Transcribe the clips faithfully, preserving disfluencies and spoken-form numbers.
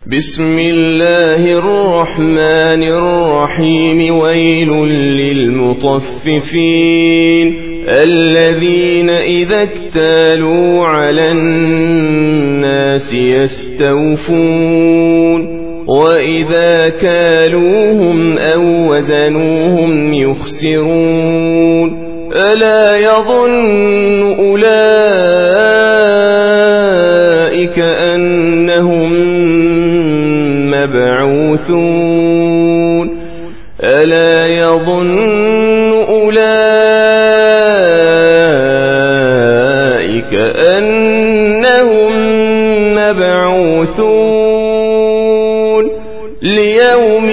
بسم الله الرحمن الرحيم ويل للمطففين الذين إذا اكتالوا على الناس يستوفون وإذا كالوهم أو وزنوهم يخسرون ألا يظن أولئك أنهم مبعوثون ألا يظن أولئك أنهم مبعوثون ليوم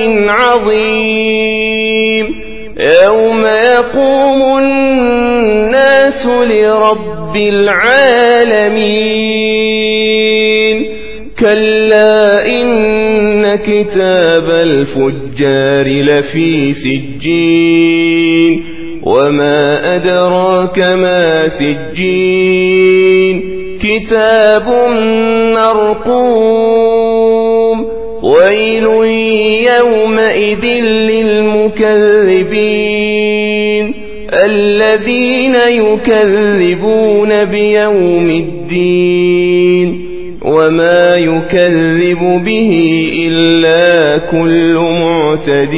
عظيم يوم يقوم الناس لرب العالمين كلا إن كتاب الفجار لفي سجين وما أدراك ما سجين كتاب مرقوم ويل يومئذ للمكذبين الذين يكذبون بيوم الدين وما يكذب به إلا كل معتد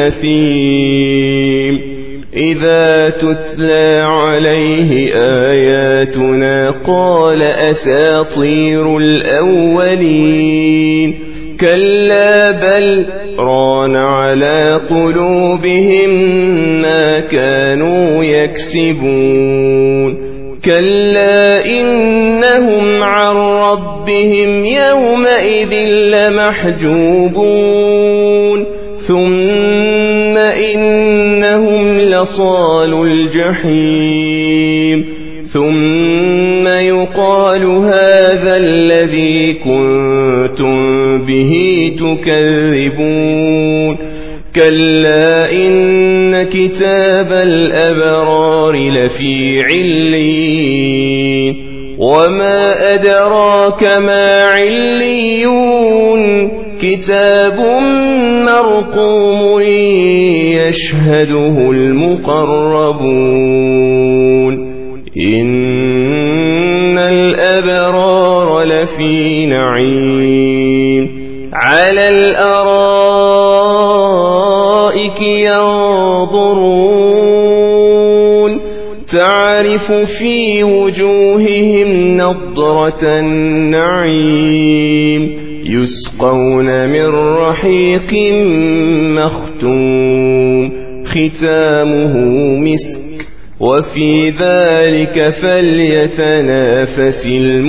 أثيم إذا تتلى عليه آياتنا قال أساطير الأولين كلا بل ران على قلوبهم ما كانوا يكسبون كلا إنهم عن ربهم يومئذ لمحجوبون ثم إنهم لصالوا الجحيم ثم يقال هذا الذي كنتم به تكذبون كلا إن كتاب الأبرار لفي عليين وما أدراك ما عليون كتاب مرقوم يشهده المقربون إن الأبرار لفي نعيم على الأرائك ينظرون تعرف في وجوههم نضرة النعيم يسقون من رحيق مختوم ختامه مسك وفي ذلك فليتنافس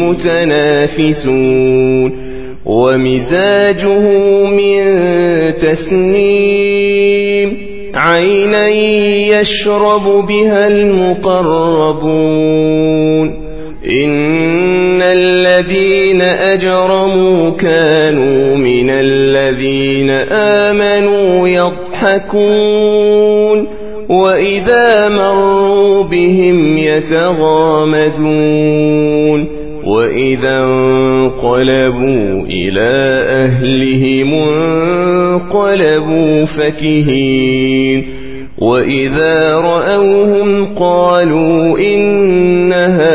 المتنافسون ومزاجه من تسنيم عينا يشرب بها المقربون إن الذين أجرموا كانوا من الذين آمنوا يضحكون وإذا مروا بهم يتغامزون وإذا انقلبوا إلى أهلهم انقلبوا فكهين وإذا رأوهم قالوا إن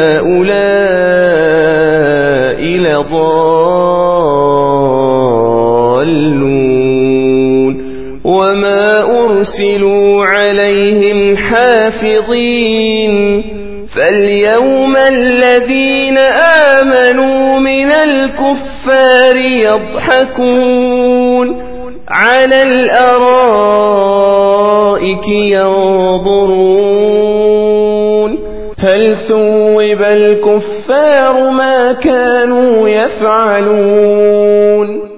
هؤلاء لضالون وما أرسلوا عليهم حافظين فاليوم الذين آمنوا من الكفار يضحكون على الأرائك ينظرون هل ثوب الكفار ما كانوا يفعلون